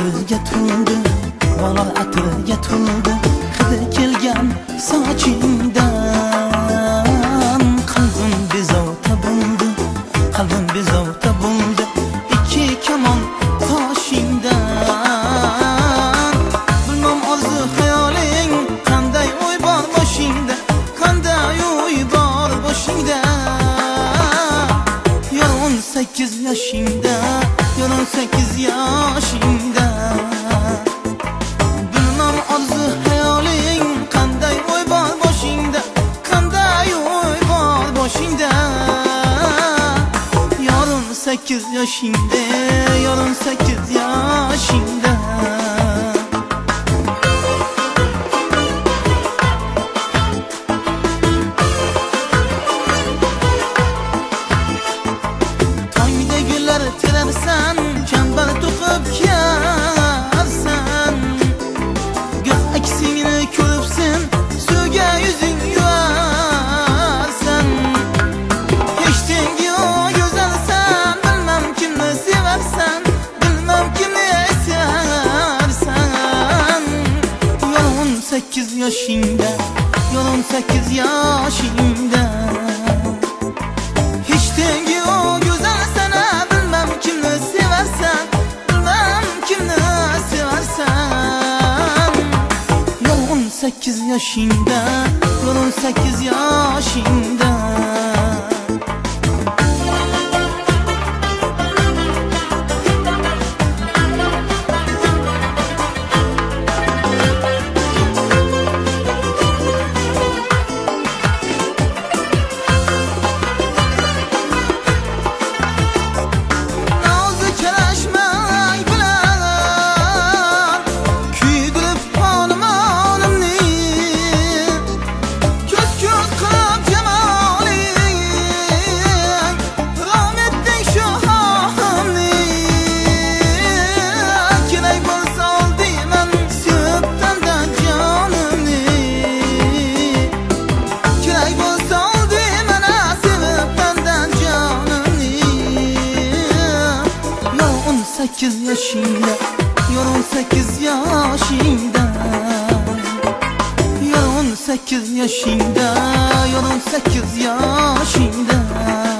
atirga to'ldi, bolar atirga to'ldi, hidi kelgan sochingdan. Qalbim bezovta bo'ldi, qalbim bezovta bo'ldi, ikki kamon toshingdan. Bilmam orzu hayoling qanday o'y bor boshingda, qanday o'y bor boshingda. 18 yoshingda, 18 yoshingda. Bilmam orzu hayoling qanday o'y bor boshingda, qanday o'y bor boshingda. 18 yoshingda, 18 yoshingda. Terarsan, chambar to'qib kiyarsan. Goh aksingni ko'ribsan, suvga yuzing yuvarsan. Hech tengi yo'q go'zalsan, bilmam kimni sevarsan, bilmam kimni sevarsan. 18 yoshingda, 18 yoshingda. Hech tengi yo'q go'zalsan, bilmam kimni sevarsan, bilmam kimni sevarsan. 18 yoshingda, 18 yoshingda. Sekiz yaşında, 18 yaşında. 18 yaşında, 18 yaşında.